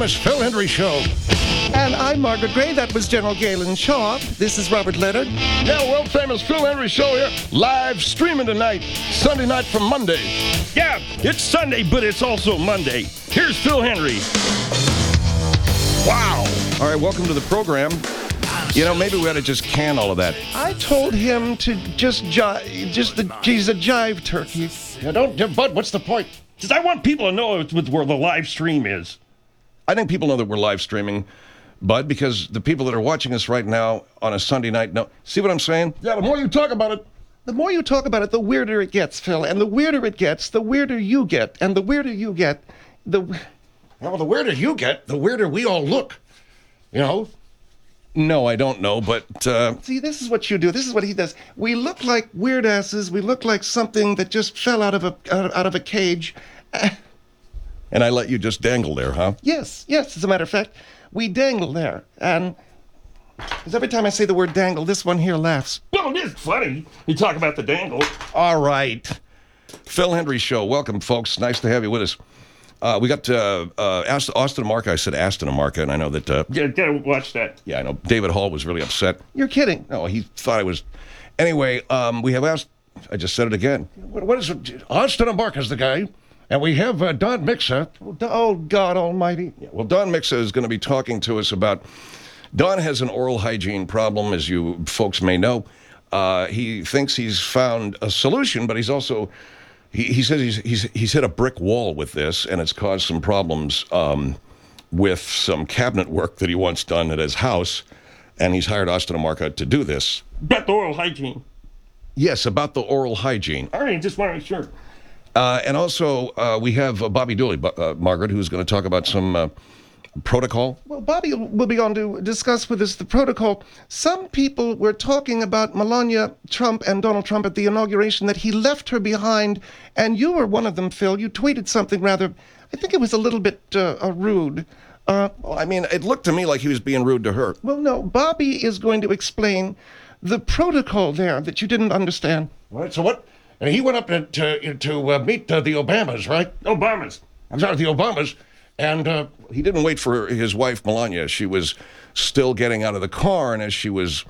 world-famous Phil Hendry Show. And I'm Margaret Gray. That was General Galen Shaw. This is Robert Leonard. Yeah, world-famous Phil Hendry Show here, live streaming tonight, Sunday night from Monday. Yeah, it's Sunday, but it's also Monday. Here's Phil Hendry. Wow. All right, welcome to the program. You know, maybe we ought to just can all of that. I told him to he's a jive turkey. Yeah, Bud, what's the point? Because I want people to know where the live stream is. I think people know that we're live streaming, Bud, because the people that are watching us right now on a Sunday night know. See what I'm saying? Yeah, the more you talk about it. The more you talk about it, the weirder it gets, Phil. And the weirder it gets, the weirder you get. And the weirder you get, Well, the weirder you get, the weirder we all look. You know? No, I don't know, but... See, this is what you do. This is what he does. We look like weird asses. We look like something that just fell out of a cage. And I let you just dangle there, huh? Yes, as a matter of fact. We dangle there. And... because every time I say the word dangle, this one here laughs. Well, it is funny. You talk about the dangle. All right. Phil Hendry Show. Welcome, folks. Nice to have you with us. We got Austin and Mark. I said Aston and Mark, and I know that... Yeah, gotta watch that. Yeah, I know. David Hall was really upset. You're kidding. No, he thought I was... Anyway, we have asked... I just said it again. What is it? Austin and Mark is the guy. And we have Don Mixa. Oh, God almighty. Yeah, well, Don Mixa is going to be talking to us about... Don has an oral hygiene problem, as you folks may know. He thinks he's found a solution, but he's also... He says he's hit a brick wall with this, and it's caused some problems with some cabinet work that he wants done at his house, and he's hired Austin and Mark to do this. About the oral hygiene. Yes, about the oral hygiene. All right, just want to make sure. And also, we have Bobby Dooley, Margaret, who's going to talk about some protocol. Well, Bobby will be on to discuss with us the protocol. Some people were talking about Melania Trump and Donald Trump at the inauguration, that he left her behind, and you were one of them, Phil. You tweeted something rather, I think it was a little bit rude. Well, I mean, it looked to me like he was being rude to her. Well, no, Bobby is going to explain the protocol there that you didn't understand. All right, so what? And he went up to meet the Obamas, right? Obamas. I'm sorry, the Obamas. And he didn't wait for his wife, Melania. She was still getting out of the car, and as she was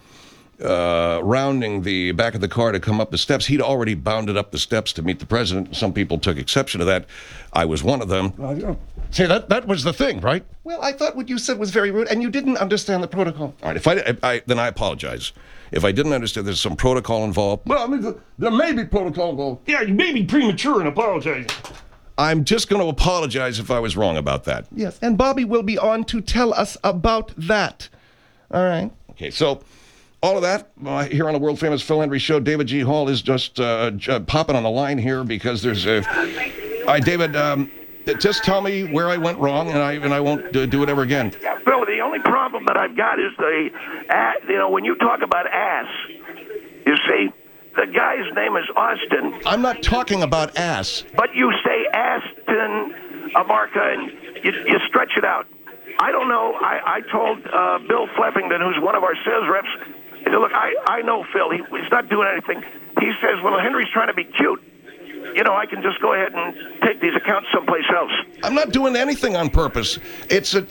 rounding the back of the car to come up the steps, he'd already bounded up the steps to meet the president. Some people took exception to that. I was one of them. see, that was the thing, right? Well, I thought what you said was very rude, and you didn't understand the protocol. All right, if then I apologize. If I didn't understand, there's some protocol involved. Well, I mean, there may be protocol involved. Yeah, you may be premature in apologizing. I'm just going to apologize if I was wrong about that. Yes, and Bobby will be on to tell us about that. All right. Okay, so all of that here on the world-famous Phil Hendry Show. David G. Hall is just popping on the line here because there's a... All right, David, just tell me where I went wrong, and I won't do it ever again. Phil, the only problem that I've got is when you talk about ass, you see... The guy's name is Austin. I'm not talking about ass. But you say Aston, Amarca, and you stretch it out. I don't know. I told Bill Fleppington, who's one of our sales reps, I said, look, I know Phil. He's not doing anything. He says, well, Henry's trying to be cute. You know, I can just go ahead and take these accounts someplace else. I'm not doing anything on purpose. It's a,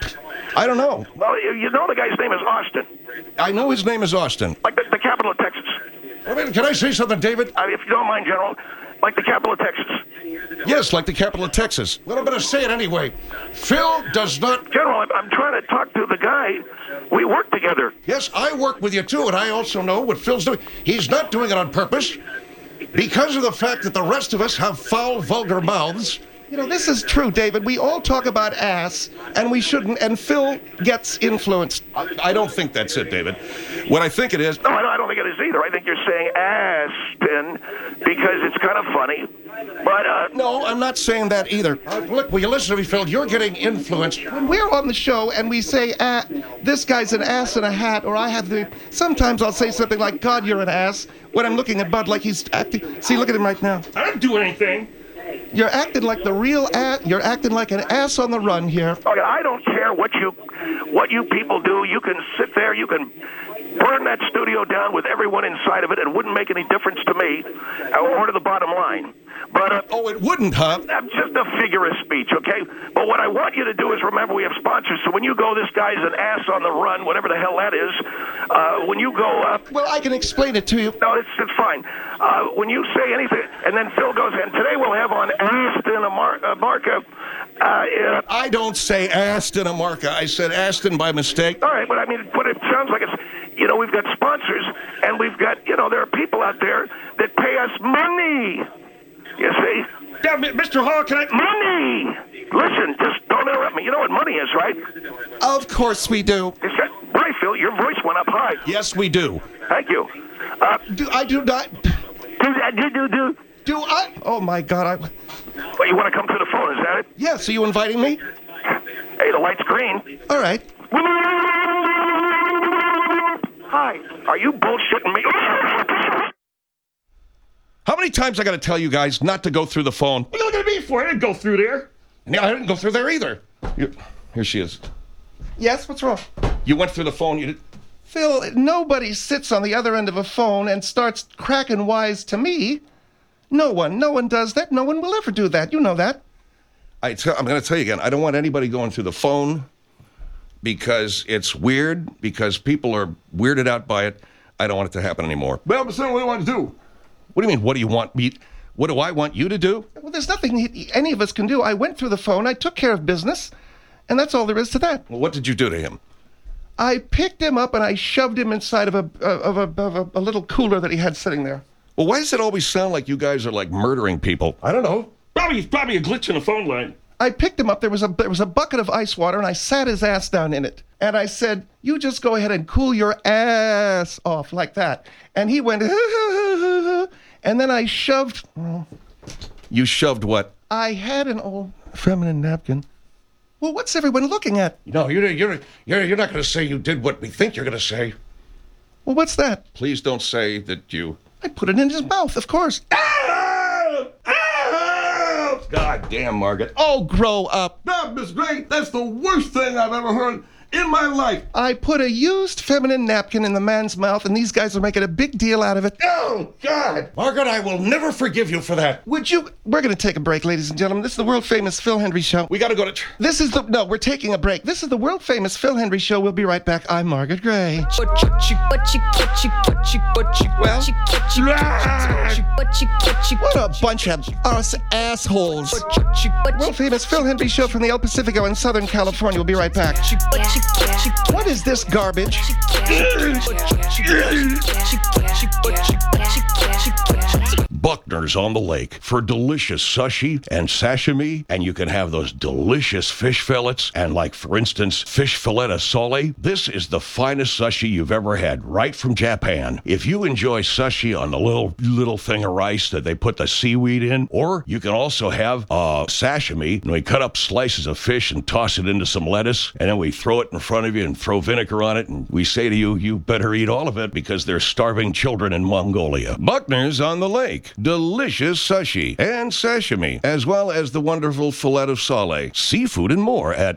I don't know. Well, you know the guy's name is Austin. I know his name is Austin. Like the capital of Texas. I mean, can I say something, David? If you don't mind, General, like the capital of Texas. Yes, like the capital of Texas. Well, I'm going to say it anyway. Phil does not... General, I'm trying to talk to the guy. We work together. Yes, I work with you, too, and I also know what Phil's doing. He's not doing it on purpose. Because of the fact that the rest of us have foul, vulgar mouths... You know, this is true, David. We all talk about ass, and we shouldn't, and Phil gets influenced. I don't think that's it, David. What I think it is... No, I don't think it is either. I think you're saying Aspen because it's kind of funny. But, No, I'm not saying that either. Look, will you listen to me, Phil? You're getting influenced. When we're on the show and we say, this guy's an ass in a hat, or sometimes I'll say something like, God, you're an ass, when I'm looking at Bud like he's acting. See, look at him right now. I didn't do anything. You're acting like the real ass. You're acting like an ass on the run here. Okay, I don't care what you people do. You can sit there. You can burn that studio down with everyone inside of it. It wouldn't make any difference to me or to the bottom line. But Oh, it wouldn't, huh? I'm just a figure of speech, okay? But what I want you to do is remember we have sponsors. So when you go, this guy's an ass on the run, whatever the hell that is. When you go, Well, I can explain it to you. no, it's fine. When you say anything, and then Phil goes, and today we'll have on Aston Marca. I don't say Aston Marca. I said Aston by mistake. All right, but I mean, but it sounds like it's, we've got sponsors, and we've got, there are people out there that pay us money. You see? Yeah, Mr. Hall, can I... Money! Listen, just don't interrupt me. You know what money is, right? Of course we do. Right, Phil, your voice went up high. Yes, we do. Thank you. I do not. Do I? Oh, my God. Well, you want to come to the phone, is that it? Yes, are you inviting me? Hey, the light's green. All right. Hi. Are you bullshitting me? How many times I got to tell you guys not to go through the phone? What are you looking at me for? I didn't go through there. Yeah, I didn't go through there either. Here she is. Yes, what's wrong? You went through the phone. You did. Phil, nobody sits on the other end of a phone and starts cracking wise to me. No one does that. No one will ever do that. You know that. I'm going to tell you again. I don't want anybody going through the phone because it's weird, because people are weirded out by it. I don't want it to happen anymore. Well, but son, what do you want to do? What do you mean, what do you want me... What do I want you to do? Well, there's nothing any of us can do. I went through the phone. I took care of business. And that's all there is to that. Well, what did you do to him? I picked him up and I shoved him inside of a little cooler that he had sitting there. Well, why does it always sound like you guys are like murdering people? I don't know. Probably a glitch in the phone line. I picked him up. There was a bucket of ice water, and I sat his ass down in it. And I said, "You just go ahead and cool your ass off like that." And he went, and then I shoved. You shoved what? I had an old feminine napkin. Well, what's everyone looking at? No, you're not going to say you did what we think you're going to say. Well, what's that? Please don't say that you... I put it in his mouth, of course. God damn, Margaret. Oh, grow up. That was great. That's the worst thing I've ever heard in my life. I put a used feminine napkin in the man's mouth, and these guys are making a big deal out of it. Oh, God. Margaret, I will never forgive you for that. Would you... We're going to take a break, ladies and gentlemen. This is the world-famous Phil Hendry Show. We got to go to... No, we're taking a break. This is the world-famous Phil Hendry Show. We'll be right back. I'm Margaret Gray. What a bunch of us assholes. World-famous Phil Hendry Show from the El Pacifico in Southern California. We'll be right back. What is this garbage? Buckner's on the Lake for delicious sushi and sashimi, and you can have those delicious fish fillets and, like, for instance, fish fillet sole. This is the finest sushi you've ever had, right from Japan. If you enjoy sushi on the little thing of rice that they put the seaweed in, or you can also have sashimi, and we cut up slices of fish and toss it into some lettuce, and then we throw it in front of you and throw vinegar on it, and we say to you, you better eat all of it because there's starving children in Mongolia. Buckner's on the Lake. Delicious sushi and sashimi, as well as the wonderful fillet of sole, seafood, and more at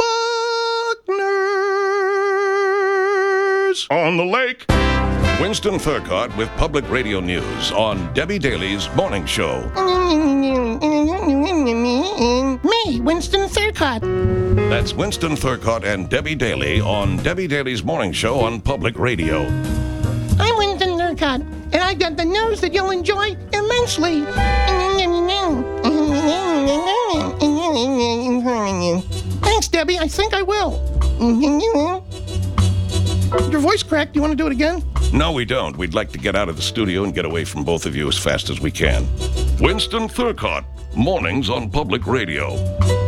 Buckner's on the Lake. Winston Thurcott with Public Radio News on Debbie Daly's Morning Show. Me, Winston Thurcott. That's Winston Thurcott and Debbie Daly on Debbie Daly's Morning Show on Public Radio. I'm Winston Thurcott, and I've got the news that you'll enjoy immensely. Thanks, Debbie. I think I will. Your voice cracked. Do you want to do it again? No, we don't. We'd like to get out of the studio and get away from both of you as fast as we can. Winston Thurcott, mornings on Public Radio.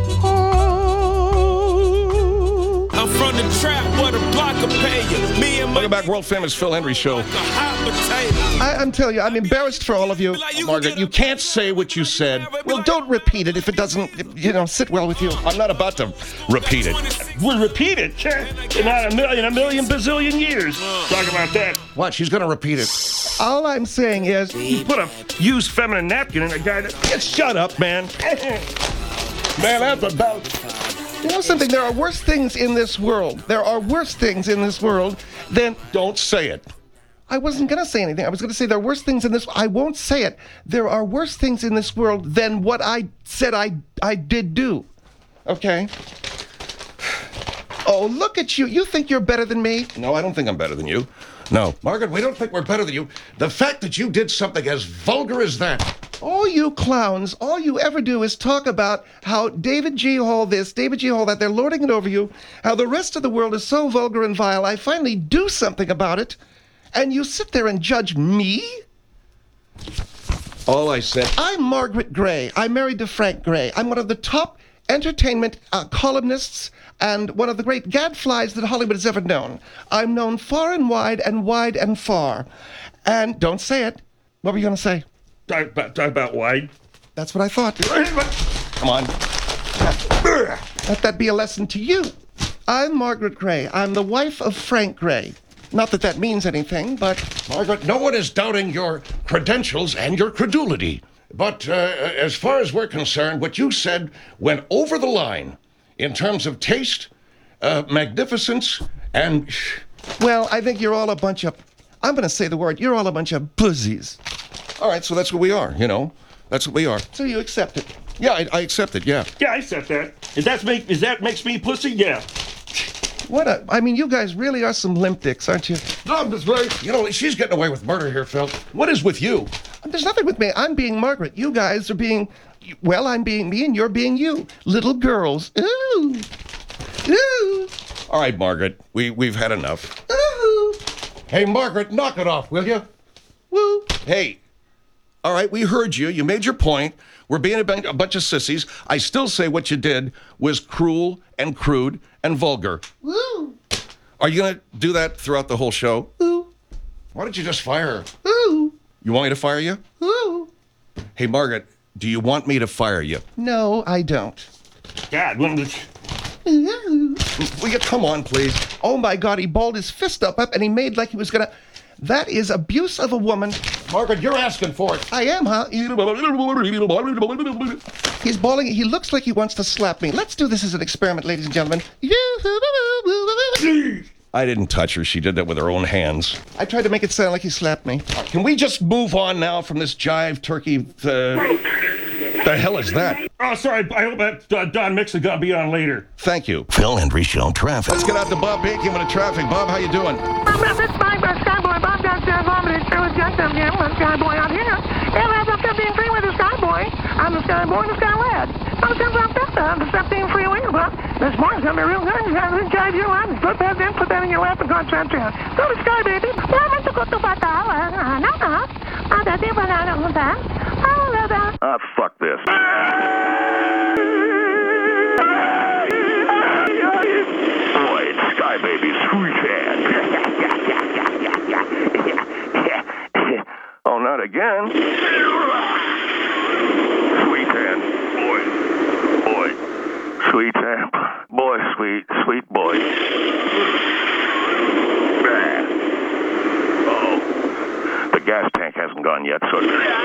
I'm from the trap where the block will pay you. Me and my Welcome back, world famous Phil Hendry Show. I'm telling you, I'm embarrassed for all of you. Margaret, you can't say what you said. Well, don't repeat it if it doesn't, sit well with you. I'm not about to repeat it. We'll repeat it. Not a million bazillion years. Talk about that. What? She's going to repeat it. All I'm saying is... You put a used feminine napkin in a guy that... Shut up, man. Man, that's about... You know something? There are worse things in this world. There are worse things in this world than... Don't say it. I wasn't going to say anything. I was going to say there are worse things in this. I won't say it. There are worse things in this world than what I said I did do. Okay? Oh, look at you. You think you're better than me? No, I don't think I'm better than you. No. Margaret, we don't think we're better than you. The fact that you did something as vulgar as that. All you clowns, all you ever do is talk about how David G. Hall this, David G. Hall that, they're lording it over you, how the rest of the world is so vulgar and vile. I finally do something about it, and you sit there and judge me? All I said... I'm Margaret Gray. I'm married to Frank Gray. I'm one of the top entertainment columnists and one of the great gadflies that Hollywood has ever known. I'm known far and wide and far. And don't say it. What were you going to say? Talk about wide. That's what I thought. Come on. Let that be a lesson to you. I'm Margaret Gray. I'm the wife of Frank Gray. Not that that means anything, but... Margaret, no one is doubting your credentials and your credulity. But as far as we're concerned, what you said went over the line in terms of taste, magnificence, and... Well, I think you're all a bunch of... I'm going to say the word. You're all a bunch of pussies. All right, so that's what we are, you know. That's what we are. So you accept it. Yeah, I accept it, yeah. Yeah, I said that. If that makes me pussy, yeah. I mean, you guys really are some limp dicks, aren't you? No, that's right. You know, she's getting away with murder here, Phil. What is with you? There's nothing with me. I'm being Margaret. You guys are being... Well, I'm being me and you're being you. Little girls. Ooh. Ooh. All right, Margaret, we've had enough. Ooh. Hey, Margaret, knock it off, will you? Woo. Hey, all right, we heard you. You made your point. We're being a bunch of sissies. I still say what you did was cruel and crude and vulgar. Woo. Are you going to do that throughout the whole show? Ooh. Why don't you just fire her? Ooh. You want me to fire you? Ooh. Hey, Margaret, do you want me to fire you? No, I don't. God, Ooh. Will you come on, please? Oh my God, he balled his fist up and he made like he was gonna... That is abuse of a woman. Margaret, you're asking for it. I am, huh? He's bawling. He looks like he wants to slap me. Let's do this as an experiment, ladies and gentlemen. I didn't touch her. She did that with her own hands. I tried to make it sound like he slapped me. Can we just move on now from this jive turkey? The hell is that? Oh, sorry. I hope that Don Mixon gonna be on later. Thank you. Phil Hendry Show traffic. Let's get out to Bob Bacon with the traffic. Bob, how you doing? It's my Skyboy. Bob downstairs vomited. There was just a Skyboy out here. And as I'm 15 free with the Skyboy, I'm the Skyboy and the Skylad. Sometimes I'm the 15 free with but this morning's gonna be real good. You gotta drive your line. Put that in, put that in your lap and concentrate. Go to Sky, baby. Ah, fuck this. Boy, it's Sky Baby's sweet hand. Oh, not again. Sweet hand. Boy. Sweet hand. Boy, sweet boy. Oh. The gas tank hasn't gone yet, so...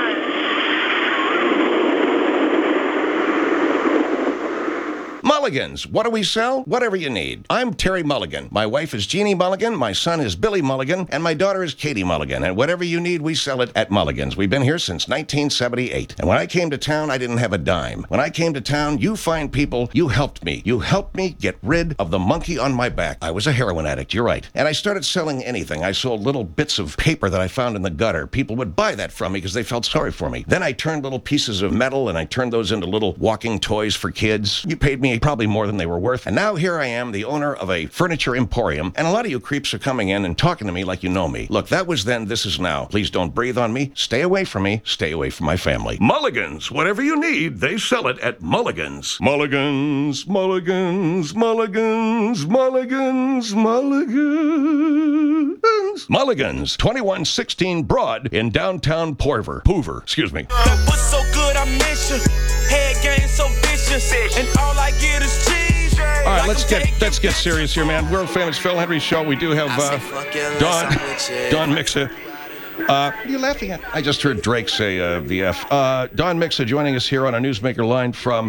Mulligans. What do we sell? Whatever you need. I'm Terry Mulligan. My wife is Jeannie Mulligan. My son is Billy Mulligan. And my daughter is Katie Mulligan. And whatever you need, we sell it at Mulligan's. We've been here since 1978. And when I came to town, I didn't have a dime. When I came to town, you fine people, you helped me. You helped me get rid of the monkey on my back. I was a heroin addict, you're right. And I started selling anything. I sold little bits of paper that I found in the gutter. People would buy that from me because they felt sorry for me. Then I turned little pieces of metal and I turned those into little walking toys for kids. You paid me probably more than they were worth. And now here I am, the owner of a furniture emporium, and a lot of you creeps are coming in and talking to me like you know me. Look, that was then, this is now. Please don't breathe on me. Stay away from me. Stay away from my family. Mulligans. Whatever you need, they sell it at Mulligans. Mulligans, Mulligans, Mulligans, Mulligans, Mulligans. Mulligans, 2116 Broad in downtown Hoover, excuse me. That was so good, I miss you. Head game so vicious, and all I get is cheese. All right, let's get serious here, man. World famous Phil Hendry Show. We do have Don Mixa. What are you laughing at? I just heard Drake say VF. Don Mixa joining us here on a Newsmaker line from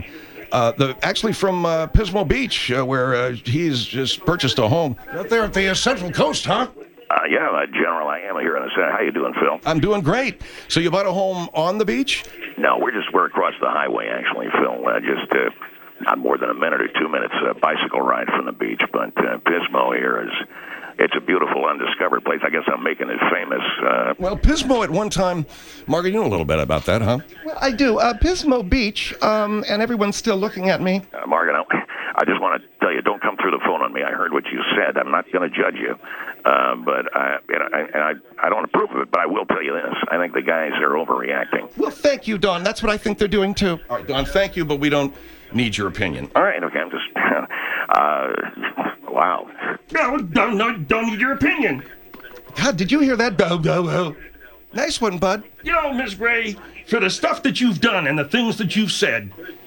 Pismo Beach, where he's just purchased a home. Out there at the Central Coast, huh? General, I am here in the Senate. How you doing, Phil? I'm doing great. So you bought a home on the beach? No, we're across the highway, actually, Phil. Not more than a minute or 2 minutes bicycle ride from the beach. But Pismo here it's a beautiful undiscovered place. I guess I'm making it famous. Well, Pismo at one time, Margaret, you know a little bit about that, huh? Well, I do. Pismo Beach, and everyone's still looking at me. Margaret, I just want to tell you, don't come through the phone on me. I heard what you said. I'm not going to judge you. But I don't approve of it, but I will tell you this. I think the guys are overreacting. Well, thank you, Don. That's what I think they're doing, too. All right, Don, thank you, but we don't need your opinion. All right, okay, I'm just... wow. No, don't need your opinion. God, did you hear that? Nice one, bud. You know, Miss Gray, for the stuff that you've done and the things that you've said,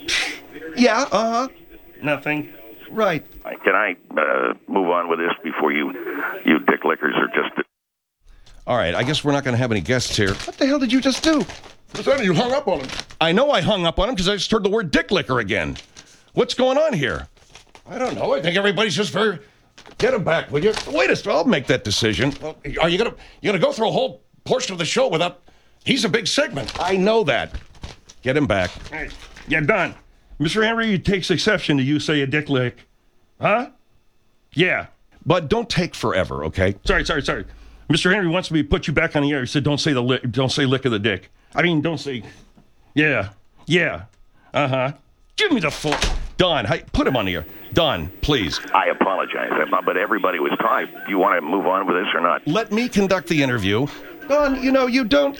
Yeah, uh-huh. nothing. Right. Can I move on with this before you dick lickers are just... All right, I guess we're not going to have any guests here. What the hell did you just do? You hung up on him. I know I hung up on him because I just heard the word dick licker again. What's going on here? I don't know. I think everybody's just very... Get him back, will you? Wait a second, I'll make that decision. Well, are you gonna go through a whole portion of the show without... He's a big segment. I know that. Get him back. Hey, yeah, Don. Mr. Henry takes exception to you say a dick lick. Huh? Yeah. But don't take forever, okay? Sorry. Mr. Henry wants me to put you back on the air. He said don't say lick of the dick. I mean, don't say... Yeah. Uh-huh. Give me the phone. Don, put him on the air. Don, please. I apologize, but everybody was tight. Do you want to move on with this or not? Let me conduct the interview. Don, you don't,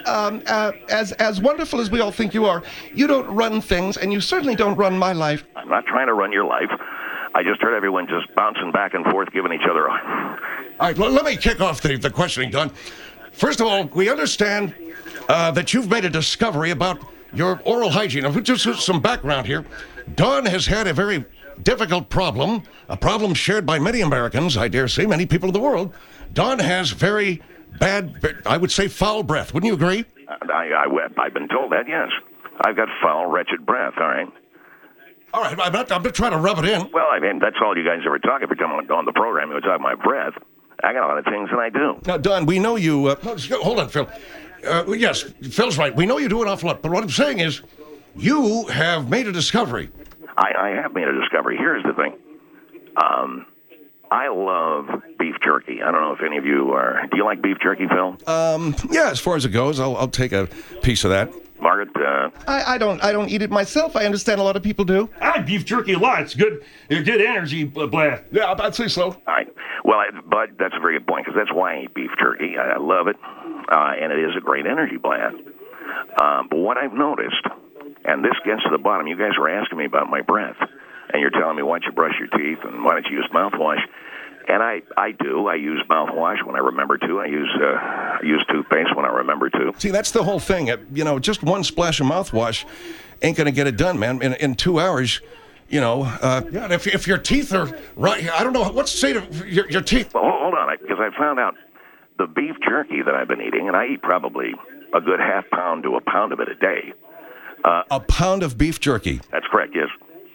as wonderful as we all think you are, you don't run things, and you certainly don't run my life. I'm not trying to run your life. I just heard everyone just bouncing back and forth, giving each other... All right, well, let me kick off the questioning, Don. First of all, we understand that you've made a discovery about your oral hygiene. Now, just some background here. Don has had a very difficult problem, a problem shared by many Americans, I dare say, many people in the world. Don has very bad, I would say foul breath. Wouldn't you agree? I've been told that, yes. I've got foul, wretched breath, all right? All right, I'm not trying to rub it in. Well, I mean, that's all you guys ever talk. If you come on the program, you talk about my breath. I got a lot of things that I do. Now, Don, we know you... Hold on, Phil. Yes, Phil's right. We know you do an awful lot, but what I'm saying is you have made a discovery. I have made a discovery. Here's the thing. I love beef jerky. I don't know if any of you are... Do you like beef jerky, Phil? Yeah, as far as it goes, I'll take a piece of that. Margaret? I don't eat it myself. I understand a lot of people do. I like beef jerky a lot. It's good energy blast. Yeah, I'd say so. All right. Well, but that's a very good point, because that's why I eat beef jerky. I love it, and it is a great energy blast. But what I've noticed, and this gets to the bottom, you guys were asking me about my breath, and you're telling me why don't you brush your teeth and why don't you use mouthwash. And I do. I use mouthwash when I remember to. I use toothpaste when I remember to. See, that's the whole thing. Just one splash of mouthwash ain't going to get it done, man. In 2 hours, Yeah, and if your teeth are right, I don't know, what's the state of your teeth? Well, hold on, because I found out the beef jerky that I've been eating, and I eat probably a good half pound to a pound of it a day. A pound of beef jerky. That's correct, yes.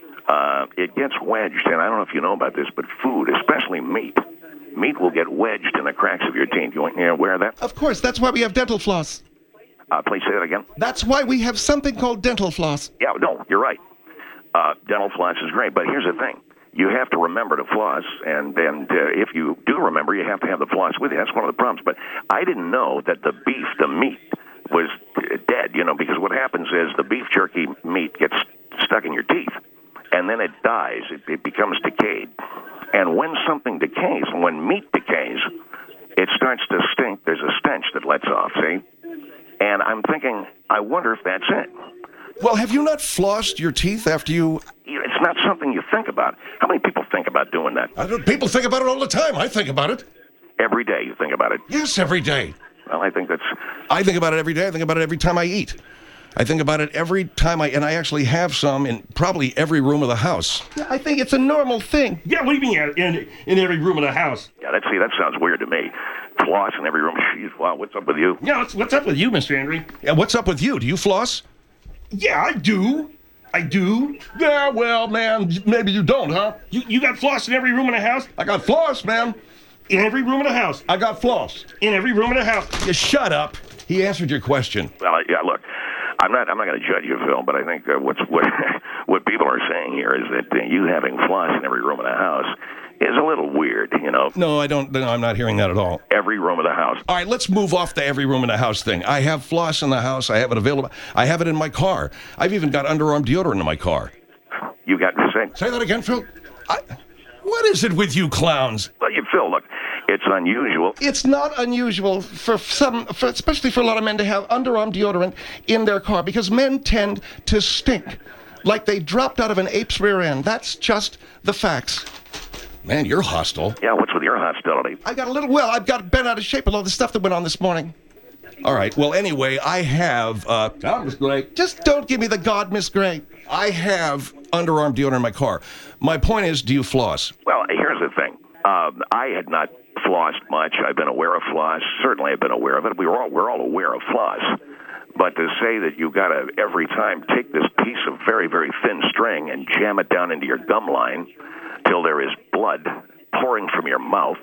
It gets wedged, and I don't know if you know about this, but food, especially meat will get wedged in the cracks of your teeth. You aware of that? Of course, that's why we have dental floss. Please say that again. That's why we have something called dental floss. Yeah, no, you're right. Dental floss is great, but here's the thing. You have to remember to floss, and if you do remember, you have to have the floss with you. That's one of the problems. But I didn't know that the meat, was dead, because what happens is the beef jerky meat gets stuck in your teeth, and then it dies. It becomes decayed. And when something decays, when meat decays, it starts to stink. There's a stench that lets off, see? And I'm thinking, I wonder if that's it. Well, have you not flossed your teeth after you... It's not something you think about. How many people think about doing that? People think about it all the time. I think about it. Every day you think about it. Yes, every day. Well, I think that's... I think about it every day. I think about it every time I eat. I think about it every time and I actually have some in probably every room of the house. Yeah, I think it's a normal thing. Yeah, what do you mean in every room of the house? Yeah, that sounds weird to me. Floss in every room. Jeez, wow, what's up with you? Yeah, what's up with you, Mr. Henry? Yeah, what's up with you? Do you floss? Yeah, I do. Yeah, well, man, maybe you don't, huh? You got floss in every room in the house? I got floss, man. In every room of the house. I got floss. In every room of the house. You shut up. He answered your question. Well, yeah, look, I'm not going to judge you, Phil, but I think what people are saying here is that you having floss in every room of the house is a little weird, you know. No, I don't. No, I'm not hearing that at all. Every room of the house. All right, let's move off the every room in the house thing. I have floss in the house. I have it available. I have it in my car. I've even got underarm deodorant in my car. You got to Say that again, Phil. What is it with you clowns? Well, Phil, look, it's unusual. It's not unusual especially for a lot of men to have underarm deodorant in their car because men tend to stink like they dropped out of an ape's rear end. That's just the facts. Man, you're hostile. Yeah, what's with your hostility? I got I've got bent out of shape with all the stuff that went on this morning. All right. Well, anyway, I have. Miss Gray. Just don't give me the God, Miss Gray. I have underarm deodorant in my car. My point is, do you floss? Well, here's the thing. I had not flossed much. I've been aware of floss. Certainly, I've been aware of it. We're all aware of floss. But to say that you got to every time take this piece of very, very thin string and jam it down into your gum line till there is blood pouring from your mouth.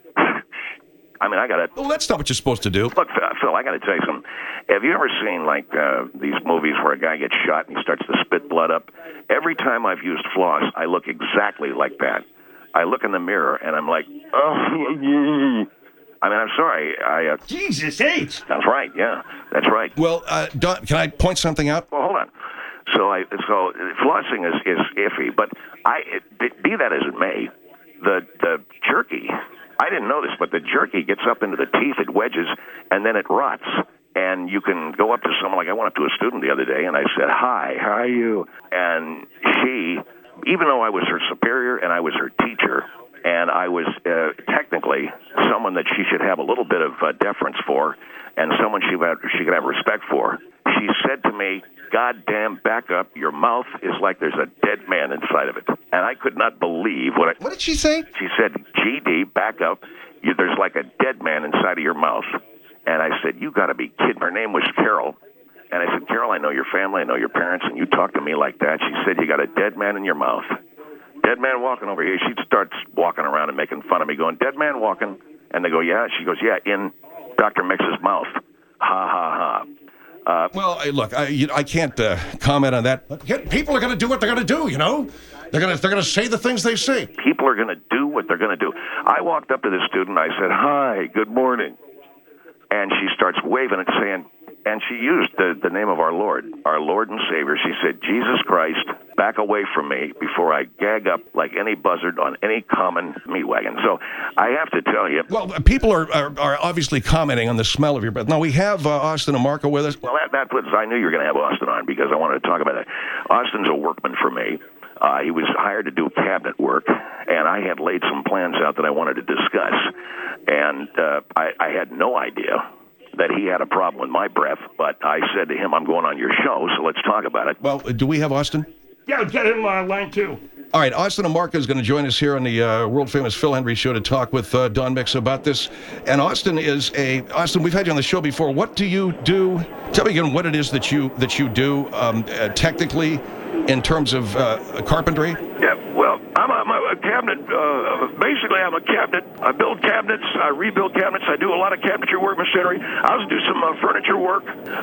I mean, I got to... Well, that's not what you're supposed to do. Look, Phil, I got to tell you something. Have you ever seen, like, these movies where a guy gets shot and he starts to spit blood up? Every time I've used floss, I look exactly like that. I look in the mirror and I'm like, oh... I mean, I'm sorry. Jesus H. That's right, yeah. That's right. Well, Don, can I point something out? Well, hold on. So flossing is iffy, but be that as it may, the jerky, I didn't know this, but the jerky gets up into the teeth, it wedges, and then it rots. And you can go up to someone, like I went up to a student the other day, and I said, hi, how are you? And she, even though I was her superior and I was her teacher, and I was technically someone that she should have a little bit of deference for, and someone she could have respect for, she said to me, goddamn, back up, your mouth is like there's a dead man inside of it. And I could not believe What did she say? She said, GD, back up, there's like a dead man inside of your mouth. And I said, you got to be kidding. Her name was Carol. And I said, Carol, I know your family, I know your parents, and you talk to me like that. She said, you got a dead man in your mouth. Dead man walking over here. She starts walking around and making fun of me, going, dead man walking. And they go, yeah. She goes, yeah, in Dr. Mix's mouth. Ha, ha, ha. Well, look, I can't comment on that. People are going to do what they're going to do, you know? They're going to say the things they say. People are going to do what they're going to do. I walked up to this student. I said, hi, good morning. And she starts waving and saying, and she used the name of our Lord and Savior. She said, Jesus Christ, back away from me before I gag up like any buzzard on any common meat wagon. So I have to tell you. Well, people are obviously commenting on the smell of your breath. Now, we have Austin and Marco with us. Well, I knew you were going to have Austin on because I wanted to talk about that. Austin's a workman for me. He was hired to do cabinet work, and I had laid some plans out that I wanted to discuss. And I had no idea that he had a problem with my breath, but I said to him, I'm going on your show, so let's talk about it. Well, do we have Austin? Yeah, get him on line two. All right, Austin and Marco is going to join us here on the world-famous Phil Hendrie Show to talk with Don Mix about this. And Austin, we've had you on the show before. What do you do? Tell me again what it is that you do technically in terms of carpentry. Yeah, well, I'm a cabinet. Basically, I'm a cabinet. I build cabinets. I rebuild cabinets. I do a lot of cabinetry work, Mr. Henry. I also do some furniture work,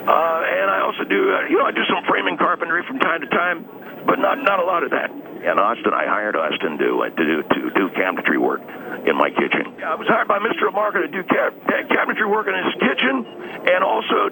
and I also do, I do some framing carpentry from time to time, but not a lot of that. And I hired Austin to do cabinetry work in my kitchen. I was hired by Mr. Amarca to do cabinetry work in his kitchen, and also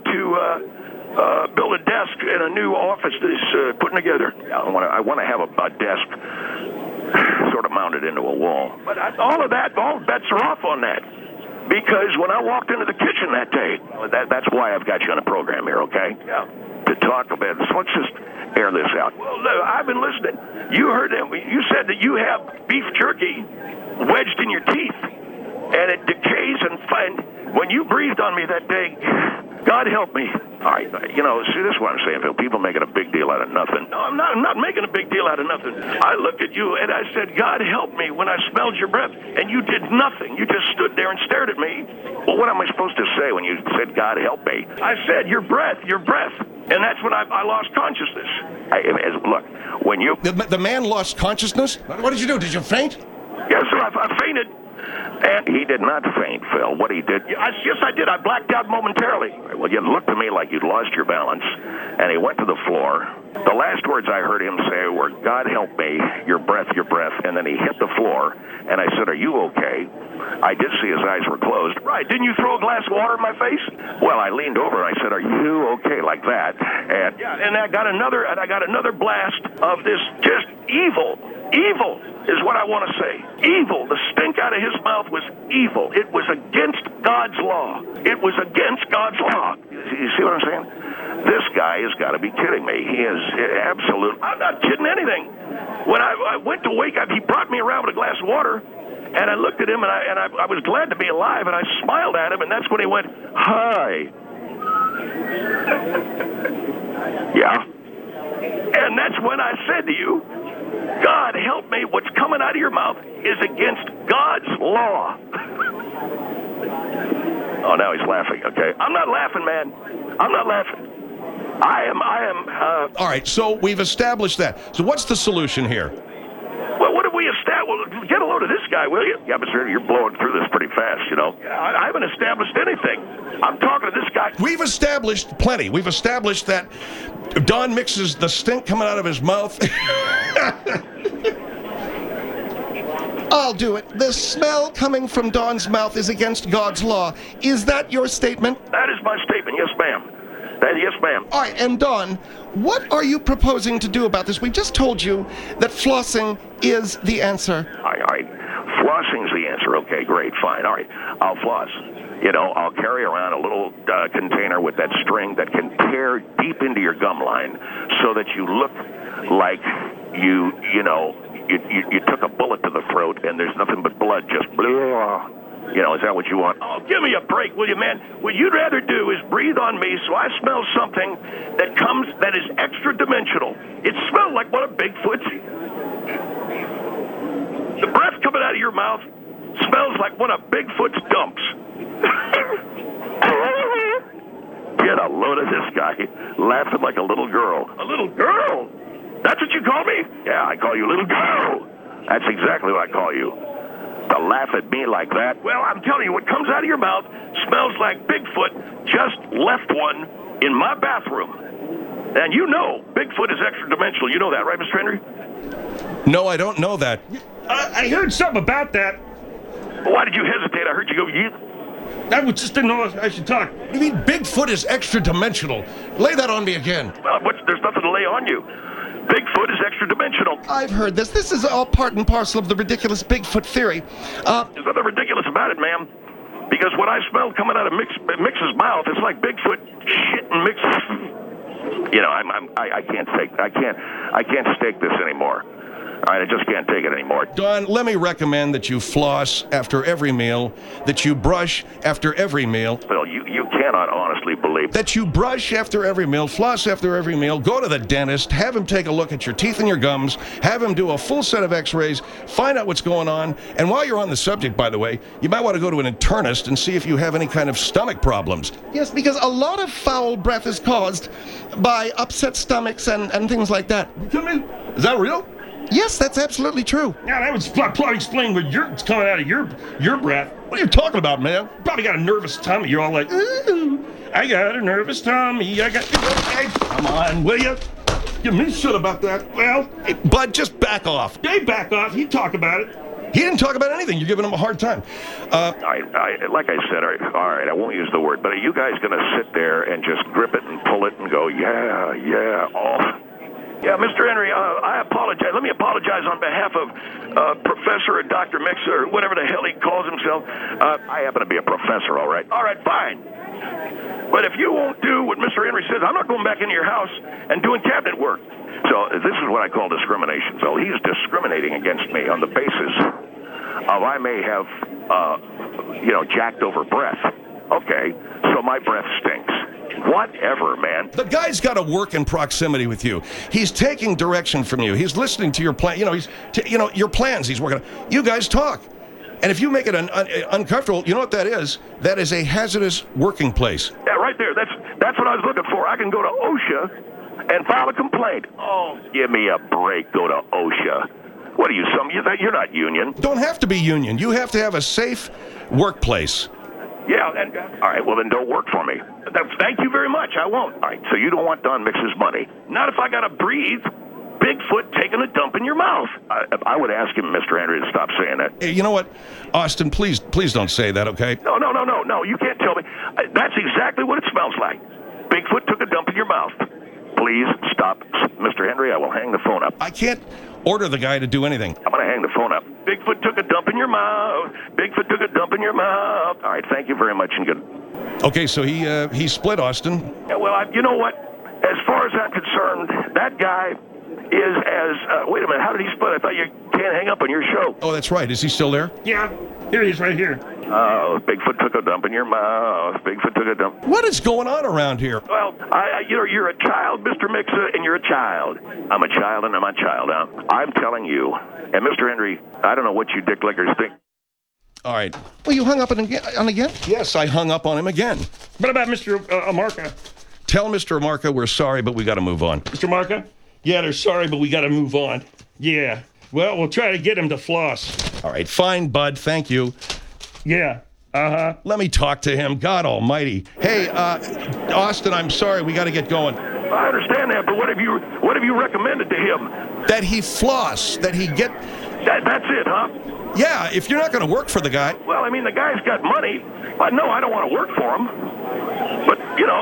to build a desk in a new office that he's putting together. I want to have a desk sort of mounted into a wall. But all bets are off on that. Because when I walked into the kitchen that day, that's why I've got you on the program here, okay? Yeah. To talk about this. Let's just air this out. Well, I've been listening. You heard him. You said that you have beef jerky wedged in your teeth, and it decays and when you breathed on me that day, God help me. All right, see, this is what I'm saying, Phil. People making a big deal out of nothing. No, I'm not making a big deal out of nothing. I looked at you and I said, God help me, when I smelled your breath, and you did nothing. You just stood there and stared at me. Well, what am I supposed to say when you said, God help me? I said, your breath. And that's when I lost consciousness. Look, when you... The man lost consciousness? What did you do? Did you faint? Yes, sir, I fainted. And he did not faint, Phil. What he did, yes, I did. I blacked out momentarily. Well, you looked at me like you'd lost your balance, and he went to the floor. The last words I heard him say were, "God help me, your breath, and then he hit the floor, and I said, "Are you okay?" I did see his eyes were closed. Right, didn't you throw a glass of water in my face? Well, I leaned over and I said, "Are you okay?" like that. And I got another blast of this just evil is what I want to say. Evil. The stink out of his mouth was evil. It was against God's law. It was against God's law. You see what I'm saying? This guy has got to be kidding me. He is absolute. I'm not kidding anything. When I went to wake up, he brought me around with a glass of water, and I looked at him, and I was glad to be alive, and I smiled at him, and that's when he went, "Hi." Yeah. And that's when I said to you, God help me, what's coming out of your mouth is against God's law. Oh, now he's laughing, okay? I'm not laughing, man. I'm not laughing. I am. All right, so we've established that. So what's the solution here? Well, what have we established? Well, get a load of this guy, will you? Yeah, Mr. You're blowing through this pretty fast, you know. I haven't established anything. I'm talking to this guy. We've established plenty. We've established that Don mixes the stink coming out of his mouth. I'll do it. The smell coming from Don's mouth is against God's law. Is that your statement? That is my statement, yes, ma'am. Yes, ma'am. All right, and Don, what are you proposing to do about this? We just told you that flossing is the answer. All right. Flossing's the answer. Okay, great, fine. All right, I'll floss. You know, I'll carry around a little container with that string that can tear deep into your gum line so that you look like you took a bullet to the throat and there's nothing but blood just blah. You know, is that what you want? Oh, give me a break, will you, man? What you'd rather do is breathe on me so I smell something that is extra dimensional. It smells like one of Bigfoot's. The breath coming out of your mouth smells like one of Bigfoot's dumps. Get a load of this guy laughing like a little girl. A little girl? That's what you call me? Yeah, I call you little girl. That's exactly what I call you. To laugh at me like that? Well, I'm telling you, what comes out of your mouth smells like Bigfoot just left one in my bathroom. And you know Bigfoot is extra dimensional. You know that, right, Mr. Henry? No, I don't know that. I heard something about that. Why did you hesitate? I heard you go, yeet. I just didn't know I should talk. You mean Bigfoot is extra dimensional? Lay that on me again. Well, there's nothing to lay on you. Bigfoot is extra dimensional. I've heard this. This is all part and parcel of the ridiculous Bigfoot theory. There's nothing ridiculous about it, ma'am. Because what I smell coming out of Mix's mouth is like Bigfoot shit and Mix. You know, I can't stake this anymore. All right, I just can't take it anymore. Don, let me recommend that you floss after every meal, that you brush after every meal. Phil, you cannot honestly believe that you brush after every meal, floss after every meal, go to the dentist, have him take a look at your teeth and your gums, have him do a full set of x-rays, find out what's going on. And while you're on the subject, by the way, you might want to go to an internist and see if you have any kind of stomach problems. Yes, because a lot of foul breath is caused by upset stomachs and things like that. Is that real? Yes, that's absolutely true. Yeah, that would probably explain what's coming out of your breath. What are you talking about, man? Probably got a nervous tummy. You're all like, ooh, I got a nervous tummy. Hey, come on, will you? Give me shit about that. Well, hey, Bud, just back off. Hey, back off. He talk about it. He didn't talk about anything. You're giving him a hard time. Like I said, all right, I won't use the word, but are you guys going to sit there and just grip it and pull it and go, yeah, all... Yeah, Mr. Henry, I apologize. Let me apologize on behalf of Professor or Dr. Mix or whatever the hell he calls himself. I happen to be a professor, all right. All right, fine. But if you won't do what Mr. Henry says, I'm not going back into your house and doing cabinet work. So this is what I call discrimination. So he's discriminating against me on the basis of I may have, jacked over breath. Okay, so my breath stinks. Whatever, man. The guy's got to work in proximity with you. He's taking direction from you. He's listening to your plan. Your plans he's working on. You guys talk. And if you make it uncomfortable, you know what that is? That is a hazardous working place. Yeah, right there. That's what I was looking for. I can go to OSHA and file a complaint. Oh, give me a break. Go to OSHA. What are you, you're not union. Don't have to be union. You have to have a safe workplace. Yeah, and all right, well then don't work for me. Thank you very much, I won't. All right, so you don't want Don Mix's money. Not if I gotta breathe Bigfoot taking a dump in your mouth. I would ask him, Mr. Henry, to stop saying that. Hey, you know what? Austin, please don't say that, okay? No, you can't tell me. That's exactly what it smells like. Bigfoot took a dump in your mouth. Please stop, Mr. Henry, I will hang the phone up. I can't order the guy to do anything. I'm going to hang the phone up. Bigfoot took a dump in your mouth. Bigfoot took a dump in your mouth. All right, thank you very much and good. Okay, so he split, Austin. Yeah, well, you know what? As far as I'm concerned, that guy is as... wait a minute, how did he split? I thought you can't hang up on your show. Oh, that's right. Is he still there? Yeah, here he is right here. Oh, Bigfoot took a dump in your mouth. Bigfoot took a dump. What is going on around here? Well, you're a child, Mr. Mixa, and you're a child. I'm a child, and I'm a child. I'm telling you. And Mr. Henry, I don't know what you dick lickers think. All right. Well, you hung up on again? Yes, I hung up on him again. What about Mr. Amarca? Tell Mr. Amarca we're sorry, but we got to move on. Mr. Amarca? Yeah, they're sorry, but we got to move on. Yeah. Well, we'll try to get him to floss. All right, fine, bud. Thank you. Yeah. Uh-huh. Let me talk to him. God almighty. Hey, Austin, I'm sorry. We got to get going. I understand that, but what have you recommended to him? That he floss. That he get... That's it, huh? Yeah, if you're not going to work for the guy... Well, I mean, the guy's got money. No, I don't want to work for him. But,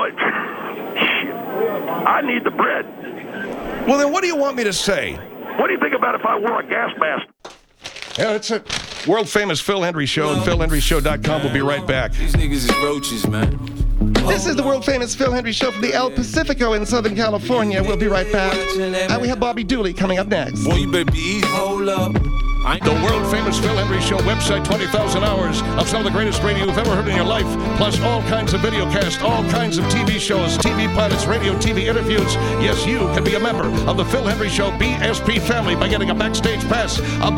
shit. I need the bread. Well, then what do you want me to say? What do you think about if I wore a gas mask? Yeah, that's it. World famous Phil Hendry Show and PhilHendryShow.com. We'll be right back. These niggas is roaches, man. This is the world famous Phil Hendry Show from the El Pacifico in Southern California. We'll be right back. And we have Bobby Dooley coming up next. Boy, you better be easy. Hold up. The world famous Phil Hendry Show website, 20,000 hours of some of the greatest radio you've ever heard in your life, plus all kinds of video casts, all kinds of TV shows, TV pilots, radio, TV interviews. Yes, you can be a member of the Phil Hendry Show BSP family by getting a backstage pass at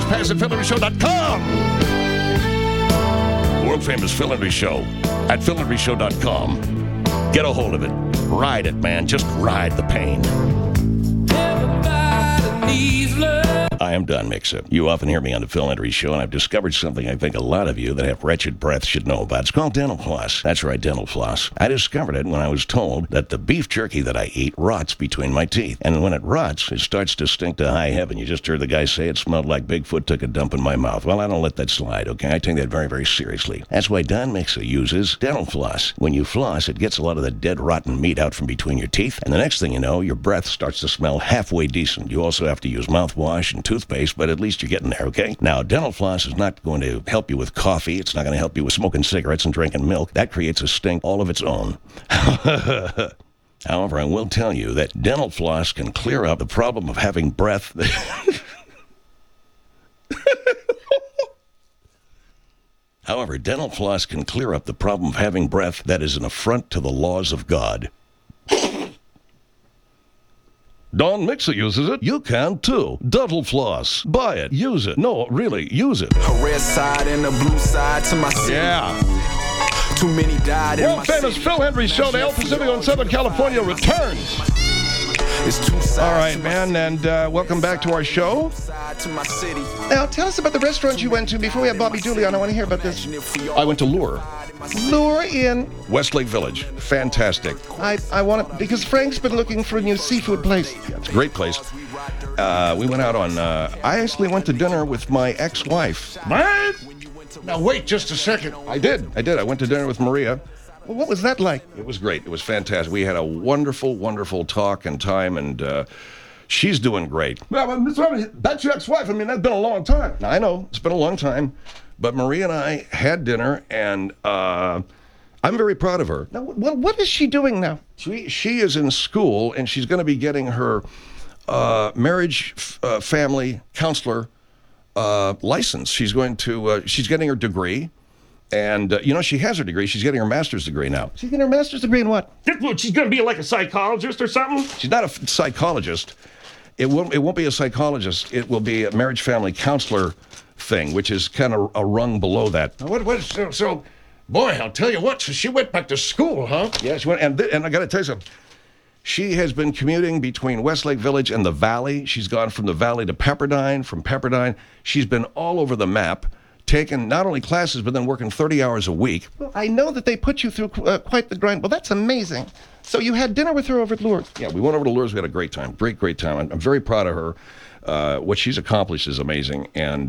PhilHendryShow.com. World famous Phil Hendry Show at PhilHendryShow.com. Get a hold of it. Ride it, man. Just ride the pain. Everybody needs love. I am Don Mixa. You often hear me on the Phil Hendry Show, and I've discovered something I think a lot of you that have wretched breath should know about. It's called dental floss. That's right, dental floss. I discovered it when I was told that the beef jerky that I eat rots between my teeth. And when it rots, it starts to stink to high heaven. You just heard the guy say it smelled like Bigfoot took a dump in my mouth. Well, I don't let that slide, okay? I take that very, very seriously. That's why Don Mixa uses dental floss. When you floss, it gets a lot of the dead, rotten meat out from between your teeth. And the next thing you know, your breath starts to smell halfway decent. You also have to use mouthwash and toothpaste, but at least you're getting there, okay? Now, dental floss is not going to help you with coffee. It's not going to help you with smoking cigarettes and drinking milk. That creates a stink all of its own. However, I will tell you that dental floss can clear up the problem of having breath. However, dental floss can clear up the problem of having breath that is an affront to the laws of God. Don Mixa uses it. You can too. Dental floss. Buy it. Use it. No, really, use it. A red side and a blue side to my city. Yeah. Too many died in my World famous city. Phil Hendry Show, the El Pacifico in Southern California returns. It's two sides All right, to my man, and welcome back to our show. side to my city. Now, tell us about the restaurant you went to before we have Bobby Dooley on. I want to hear about this. I went to Lure, Lure in. Westlake Village. Fantastic. I want it because Frank's been looking for a new seafood place. It's a great place. We went out on, I actually went to dinner with my ex-wife. What? Now, wait just a second. I did. I went to dinner with Maria. Well, what was that like? It was great. It was fantastic. We had a wonderful, wonderful talk and time, and she's doing great. Well, Mr. Robert, that's your ex-wife. I mean, that's been a long time. Now, I know, it's been a long time, but Maria and I had dinner, and I'm very proud of her. Now, what is she doing now? She is in school, and she's going to be getting her marriage family counselor license. She's going to, she's getting her degree. And, she has her degree. She's getting her master's degree now. She's getting her master's degree in what? She's going to be like a psychologist or something? She's not a psychologist. It won't be a psychologist. It will be a marriage family counselor thing, which is kind of a rung below that. Boy, I'll tell you what, so she went back to school, huh? Yeah, she went, and I got to tell you something. She has been commuting between Westlake Village and the Valley. She's gone from the Valley to Pepperdine, from Pepperdine. She's been all over the map, taking not only classes, but then working 30 hours a week. Well, I know that they put you through quite the grind. Well, that's amazing. So you had dinner with her over at Lourdes. Yeah, we went over to Lourdes. We had a great time. Great time. I'm very proud of her. What she's accomplished is amazing. And,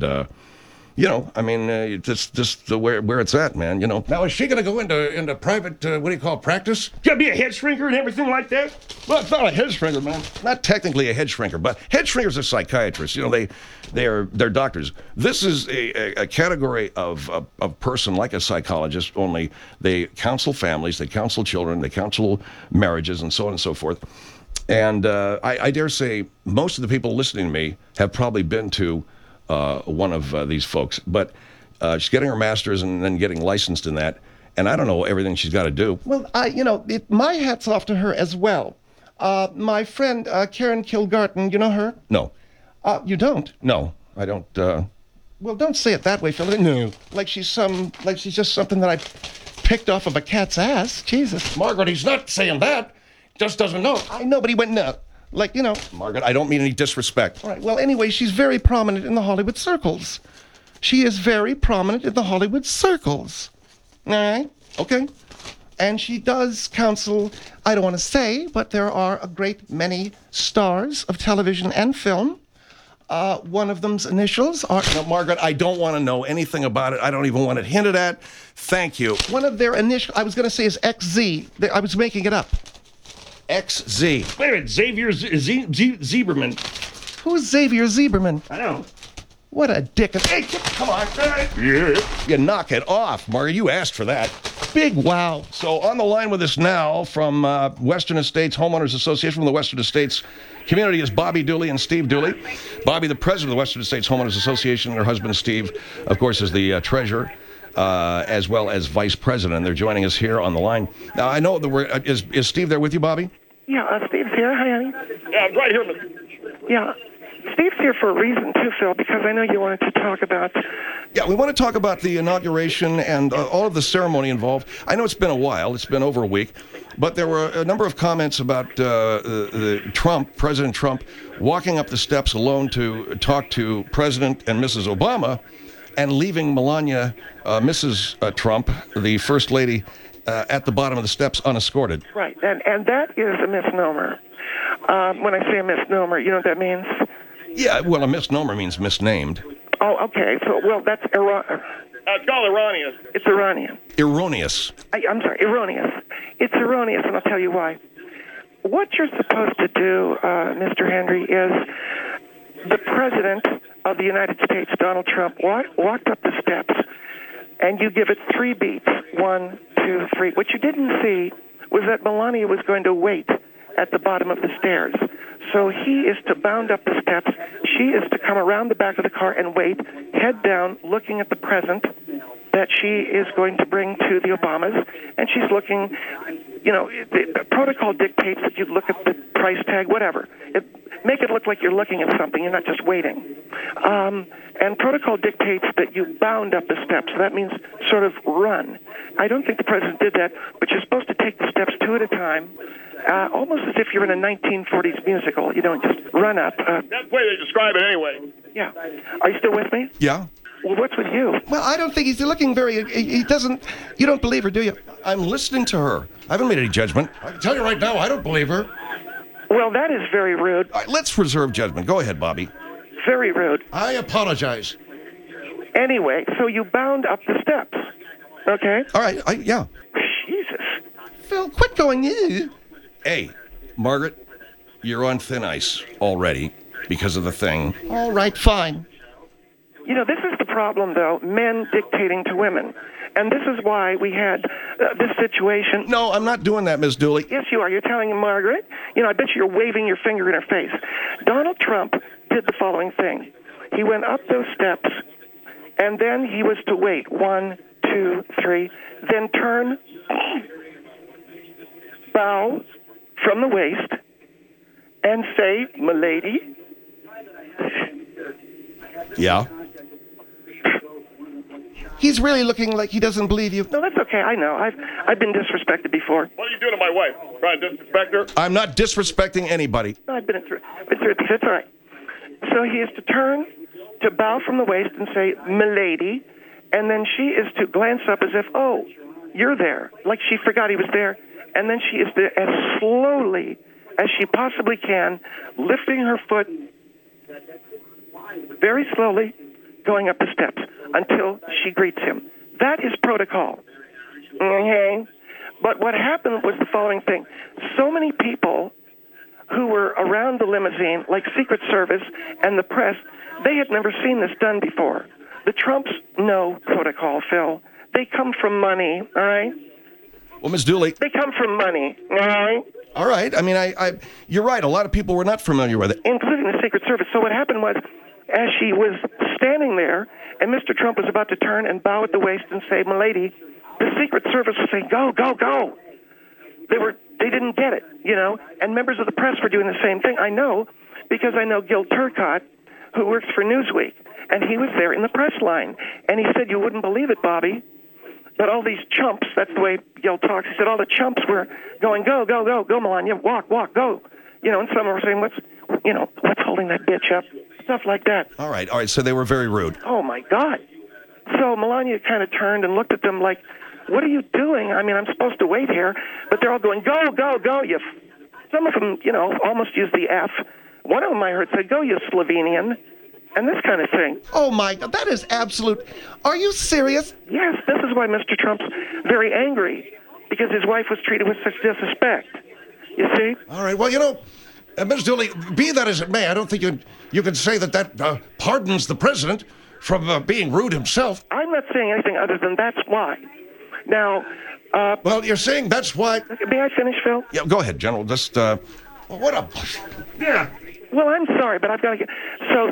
I mean, just the where it's at, man, Now, is she going to go into private, what do you call, practice? You gotta be a head shrinker and everything like that? Well, it's not a head shrinker, man. Not technically a head shrinker, but head shrinkers are psychiatrists. They're doctors. This is a category of person like a psychologist, only they counsel families, they counsel children, they counsel marriages, and so on and so forth. And I dare say most of the people listening to me have probably been to one of these folks. But she's getting her master's and then getting licensed in that. And I don't know everything she's got to do. Well, my hat's off to her as well. My friend Karen Kilgarten, you know her? No. You don't? No, I don't. Well, don't say it that way, Phil. No. Like she's just something that I picked off of a cat's ass. Jesus. Margaret, he's not saying that. Just doesn't know. I know, but he went no. Margaret, I don't mean any disrespect. All right. Well, anyway, she's very prominent in the Hollywood circles. She is very prominent in the Hollywood circles. All right? Okay. And she does counsel, I don't want to say, but there are a great many stars of television and film. One of them's initials are... No, Margaret, I don't want to know anything about it. I don't even want it hinted at. Thank you. One of their initials, I was going to say, is XZ. I was making it up. XZ. Wait a minute, Xavier Zeberman. Who's Xavier Zeberman? I know. What a dick. Hey, come on. Yeah. You knock it off, Margaret. You asked for that. Big wow. So on the line with us now from Western Estates Homeowners Association, from the Western Estates community, is Bobby Dooley and Steve Dooley. Bobby, the president of the Western Estates Homeowners Association, and her husband Steve, of course, is the treasurer, as well as vice president. They're joining us here on the line. Now, I know that is Steve there with you, Bobby? Yeah, Steve's here. Hi, honey. Yeah, I'm right here. Yeah. Steve's here for a reason, too, Phil, because I know you wanted to talk about... Yeah, we want to talk about the inauguration and all of the ceremony involved. I know it's been a while. It's been over a week. But there were a number of comments about President Trump, walking up the steps alone to talk to President and Mrs. Obama and leaving Melania, Mrs. Trump, the First Lady, at the bottom of the steps unescorted. Right, and that is a misnomer. When I say a misnomer, you know what that means? Yeah, well, a misnomer means misnamed. Oh, okay. So, well, that's It's called erroneous. It's Iranian. Erroneous. I'm sorry, erroneous. It's erroneous, and I'll tell you why. What you're supposed to do, Mr. Henry, is the President of the United States, Donald Trump, walked up the steps, and you give it 3 beats. 1, 2, 3. What you didn't see was that Melania was going to wait at the bottom of the stairs. So he is to bound up the steps. She is to come around the back of the car and wait, head down, looking at the present that she is going to bring to the Obamas. And she's looking, the protocol dictates that you look at the price tag, whatever. Make it look like you're looking at something. You're not just waiting. And protocol dictates that you bound up the steps. So that means sort of run. I don't think the president did that, but you're supposed to take the steps 2 at a time. Almost as if you're in a 1940s musical. You don't just run up. That's the way they describe it anyway. Yeah. Are you still with me? Yeah. Well, what's with you? Well, I don't think he's looking very... He doesn't... You don't believe her, do you? I'm listening to her. I haven't made any judgment. I can tell you right now, I don't believe her. Well, that is very rude. All right, let's reserve judgment. Go ahead, Bobby. Very rude. I apologize. Anyway, so you bound up the steps. Okay? All right, yeah. Jesus. Phil, quit going... Ew. Hey, Margaret, you're on thin ice already because of the thing. All right, fine. This is the problem, though, men dictating to women. And this is why we had this situation. No, I'm not doing that, Ms. Dooley. Yes, you are. You're telling Margaret. I bet you're waving your finger in her face. Donald Trump did the following thing. He went up those steps, and then he was to wait. 1, 2, 3. Then turn, bow from the waist, and say, "Milady." Yeah. He's really looking like he doesn't believe you. No, that's okay. I know. I've been disrespected before. What are you doing to my wife? Trying to disrespect her? I'm not disrespecting anybody. No, I've been through it. It's all right. So he is to turn, to bow from the waist and say, "Milady," and then she is to glance up as if, "Oh, you're there," like she forgot he was there, and then she is to, as slowly as she possibly can, lifting her foot very slowly, going up the steps until she greets him. That is protocol. Okay? But what happened was the following thing. So many people who were around the limousine, like Secret Service and the press, they had never seen this done before. The Trumps know protocol, Phil. They come from money, all right? Well, Ms. Dooley. They come from money, all right? All right. I mean, you're right. A lot of people were not familiar with it. Including the Secret Service. So what happened was, as she was standing there, and Mr. Trump was about to turn and bow at the waist and say, "Milady," the Secret Service was saying, "Go, go, go." They didn't get it, you know, and members of the press were doing the same thing. I know, because I know Gil Turcotte, who works for Newsweek, and he was there in the press line, and he said, "You wouldn't believe it, Bobby, but all these chumps," that's the way Gil talks, he said, "all the chumps were going, go, go, go, go, Melania, walk, walk, go," you know, and some were saying, what's holding that bitch up? Stuff like that. All right, so they were very rude. Oh, my God. So Melania kind of turned and looked at them like, "What are you doing? I mean, I'm supposed to wait here." But they're all going, "Go, go, go, you." Some of them, you know, almost used the F. One of them I heard say, "Go, you Slovenian," and this kind of thing. Oh, my God, that is absolute. Are you serious? Yes, this is why Mr. Trump's very angry, because his wife was treated with such disrespect. You see? All right, well, you know, Ms. Dooley, be that as it may, I don't think you can say that pardons the president from being rude himself. I'm not saying anything other than that's why. Now, well, you're saying that's why. May I finish, Phil? Yeah, go ahead, General. Just, what a... Yeah. Well, I'm sorry, but I've got to get... So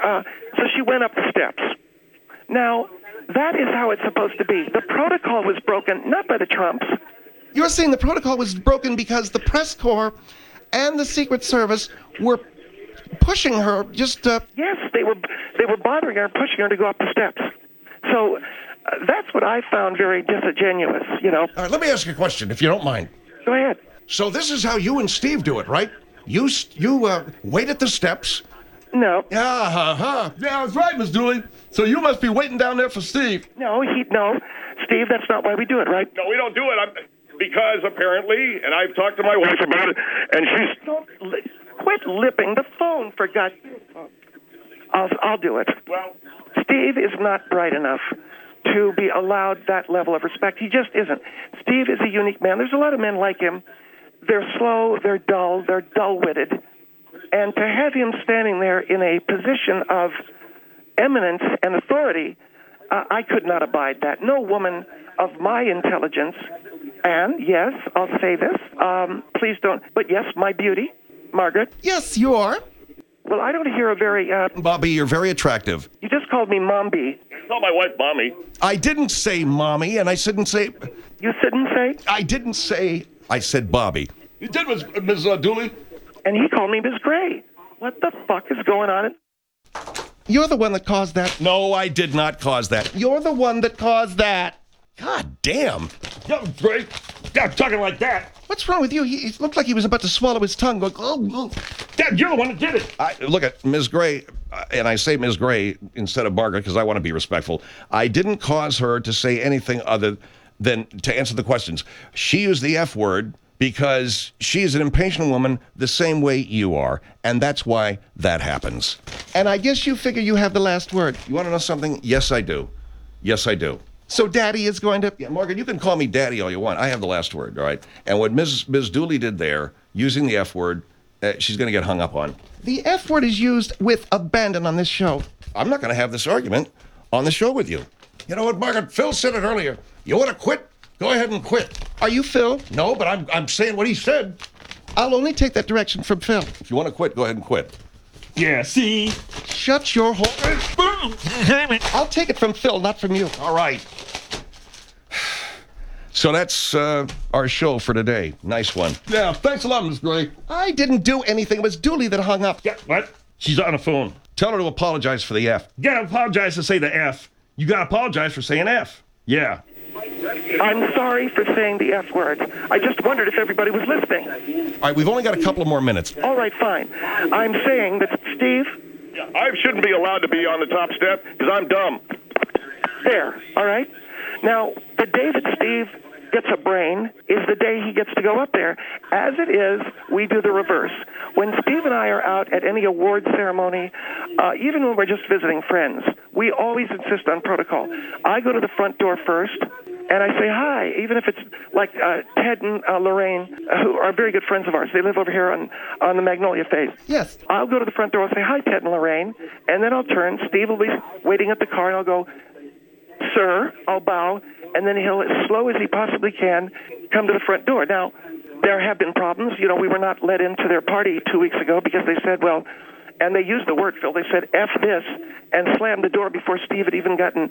she went up the steps. Now, that is how it's supposed to be. The protocol was broken, not by the Trumps. You're saying the protocol was broken because the press corps and the Secret Service were pushing her just... Yes, they were bothering her and pushing her to go up the steps. So that's what I found very disingenuous, you know. All right, let me ask you a question, if you don't mind. Go ahead. So this is how you and Steve do it, right? You wait at the steps. No. Yeah, that's right, Ms. Dooley. So you must be waiting down there for Steve. No, Steve, that's not why we do it, right? No, we don't do it. Because apparently, and I've talked to my wife about it, and she's... Quit lipping the phone, for God's sake. I'll do it. Well, Steve is not bright enough to be allowed that level of respect. He just isn't. Steve is a unique man. There's a lot of men like him. They're slow, they're dull-witted. And to have him standing there in a position of eminence and authority, I could not abide that. No woman of my intelligence, and yes, I'll say this, please don't, but yes, my beauty, Margaret. Yes, you are. Well, I don't hear a very... Bobby, you're very attractive. You just called me Mombi. tell my wife Mommy. I didn't say Mommy, and I didn't say... You didn't say? I didn't say... I said Bobby. You did, Ms. Dooley. And he called me Miss Gray. What the fuck is going on? You're the one that caused that. No, I did not cause that. You're the one that caused that. God damn. Yo, Gray. Stop talking like that. What's wrong with you? He looked like he was about to swallow his tongue. Going, oh. Dad, you're the one that did it. Look at Ms. Gray, and I say Ms. Gray instead of Margaret because I want to be respectful. I didn't cause her to say anything other than to answer the questions. She used the F word because she is an impatient woman the same way you are, and that's why that happens. And I guess you figure you have the last word. You want to know something? Yes, I do. Yes, I do. So Daddy is going to... Yeah, Margaret, you can call me Daddy all you want. I have the last word, all right? And what Ms. Dooley did there, using the F word, she's going to get hung up on. The F word is used with abandon on this show. I'm not going to have this argument on the show with you. You know what, Margaret? Phil said it earlier. You want to quit? Go ahead and quit. Are you Phil? No, but I'm saying what he said. I'll only take that direction from Phil. If you want to quit, go ahead and quit. Yeah, see? Shut your hole. I'll take it from Phil, not from you. All right. So that's our show for today. Nice one. Yeah, thanks a lot, Miss Gray. I didn't do anything. It was Dooley that hung up. Yeah, what? She's on the phone. Tell her to apologize for the F. You gotta apologize to say the F. You gotta apologize for saying F. Yeah. I'm sorry for saying the F word. I just wondered if everybody was listening. All right, we've only got a couple of more minutes. All right, fine. I'm saying that, Steve, I shouldn't be allowed to be on the top step because I'm dumb. there, all right? Now, the day that Steve gets a brain is the day he gets to go up there. As it is, we do the reverse. When Steve and I are out at any award ceremony, even when we're just visiting friends, we always insist on protocol. I go to the front door first, and I say hi, even if it's like Ted and Lorraine, who are very good friends of ours. They live over here on the Magnolia Phase. Yes. I'll go to the front door and say, hi, Ted and Lorraine, and then I'll turn. Steve will be waiting at the car, and I'll go, sir, I'll bow, and then he'll, as slow as he possibly can, come to the front door. Now, there have been problems. You know, we were not let into their party 2 weeks ago because they said, well, and they used the word, Phil, they said, F this, and slammed the door before Steve had even gotten,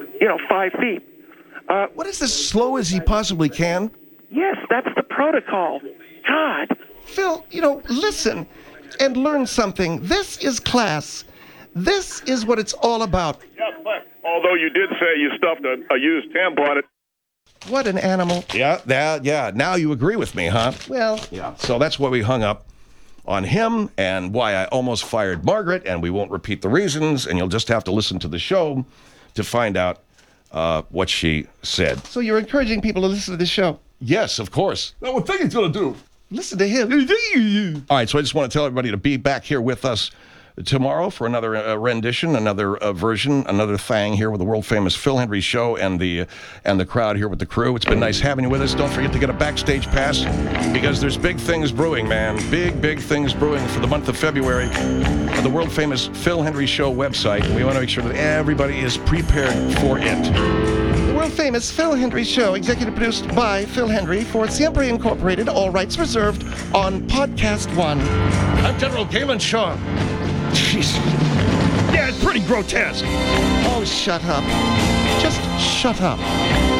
5 feet. What is as slow as he possibly can? Yes, that's the protocol. God. Phil, listen and learn something. This is class. This is what it's all about. Yeah, but although you did say you stuffed a used tampon. What an animal. Yeah. Now you agree with me, huh? Well, Yeah. So that's why we hung up on him and why I almost fired Margaret, and we won't repeat the reasons, and you'll just have to listen to the show to find out what she said. so you're encouraging people to listen to this show. Yes, of course. Now, what thing he's going to do? Listen to him. All right, so I just want to tell everybody to be back here with us tomorrow for another rendition, another version, another thing here with the world-famous Phil Hendry Show and the crowd here with the crew. It's been nice having you with us. Don't forget to get a backstage pass because there's big things brewing, man. Big things brewing for the month of February at the world-famous Phil Hendry Show website. We want to make sure that everybody is prepared for it. The world-famous Phil Hendry Show, executive produced by Phil Hendry for Siempre Incorporated, all rights reserved, on Podcast One. I'm General Galen Shaw. Jeez. Yeah, it's pretty grotesque. Oh, shut up. Just shut up.